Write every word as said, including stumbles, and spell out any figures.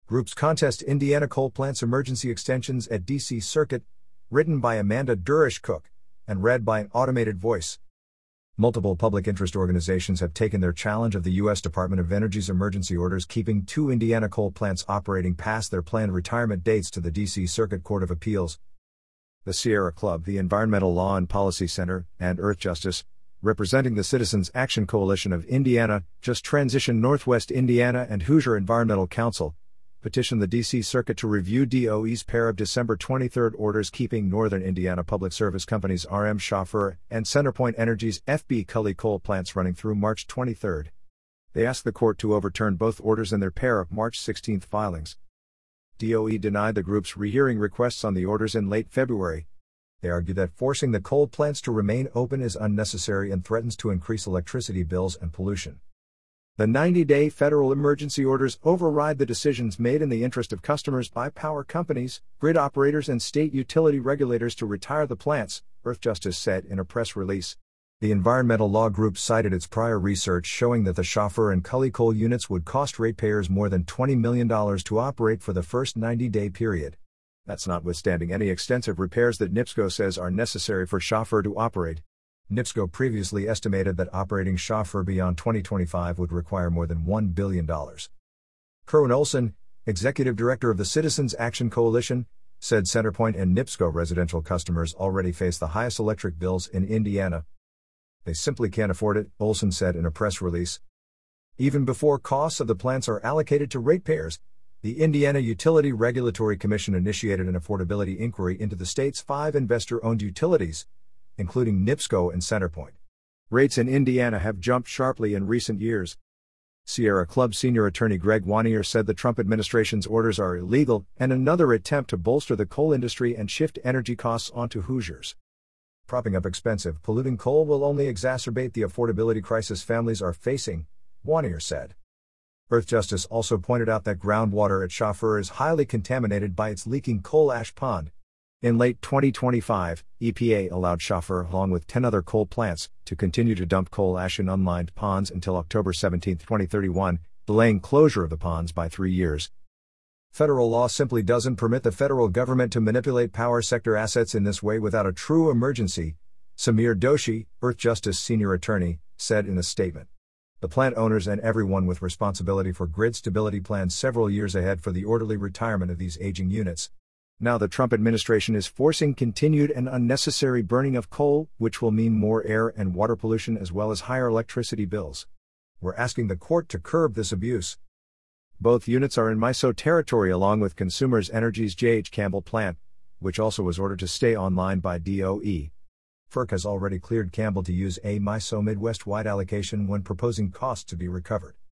Groups contest Indiana coal plants emergency extensions at D C Circuit, written by Amanda Durish-Cook, and read by an automated voice. Multiple public interest organizations have taken their challenge of the U S Department of Energy's emergency orders keeping two Indiana coal plants operating past their planned retirement dates to the D C Circuit Court of Appeals. The Sierra Club, the Environmental Law and Policy Center, and Earthjustice, representing the Citizens Action Coalition of Indiana, Just Transition Northwest Indiana and Hoosier Environmental Council, petitioned the D C Circuit to review D O E's pair of December twenty-third orders keeping Northern Indiana Public Service Company's R M Chauffeur and CenterPoint Energy's F B Cully coal plants running through March twenty-third. They asked the court to overturn both orders in their pair of March sixteenth filings. D O E denied the group's rehearing requests on the orders in late February. They argued that forcing the coal plants to remain open is unnecessary and threatens to increase electricity bills and pollution. The ninety-day federal emergency orders override the decisions made in the interest of customers by power companies, grid operators and state utility regulators to retire the plants, Earthjustice said in a press release. The environmental law group cited its prior research showing that the Chauffeur and Cully coal units would cost ratepayers more than twenty million dollars to operate for the first ninety-day period. That's notwithstanding any extensive repairs that NIPSCO says are necessary for Chauffeur to operate. NIPSCO previously estimated that operating Chauffeur beyond twenty twenty-five would require more than one billion dollars. Kerwin Olson, executive director of the Citizens Action Coalition, said CenterPoint and NIPSCO residential customers already face the highest electric bills in Indiana. They simply can't afford it, Olson said in a press release. Even before costs of the plants are allocated to ratepayers, the Indiana Utility Regulatory Commission initiated an affordability inquiry into the state's five investor-owned utilities, including NIPSCO and CenterPoint. Rates in Indiana have jumped sharply in recent years. Sierra Club senior attorney Greg Wanier said the Trump administration's orders are illegal and another attempt to bolster the coal industry and shift energy costs onto Hoosiers. Propping up expensive, polluting coal will only exacerbate the affordability crisis families are facing, Wanier said. Earthjustice also pointed out that groundwater at Chauffeur is highly contaminated by its leaking coal ash pond. In late twenty twenty-five, E P A allowed Chauffeur, along with ten other coal plants, to continue to dump coal ash in unlined ponds until October seventeenth, twenty thirty-one, delaying closure of the ponds by three years. Federal law simply doesn't permit the federal government to manipulate power sector assets in this way without a true emergency, Samir Doshi, Earthjustice senior attorney, said in a statement. The plant owners and everyone with responsibility for grid stability planned several years ahead for the orderly retirement of these aging units. Now the Trump administration is forcing continued and unnecessary burning of coal, which will mean more air and water pollution as well as higher electricity bills. We're asking the court to curb this abuse. Both units are in MISO territory along with Consumers Energy's J H Campbell plant, which also was ordered to stay online by D O E. FERC has already cleared Campbell to use a MISO Midwest-wide allocation when proposing costs to be recovered.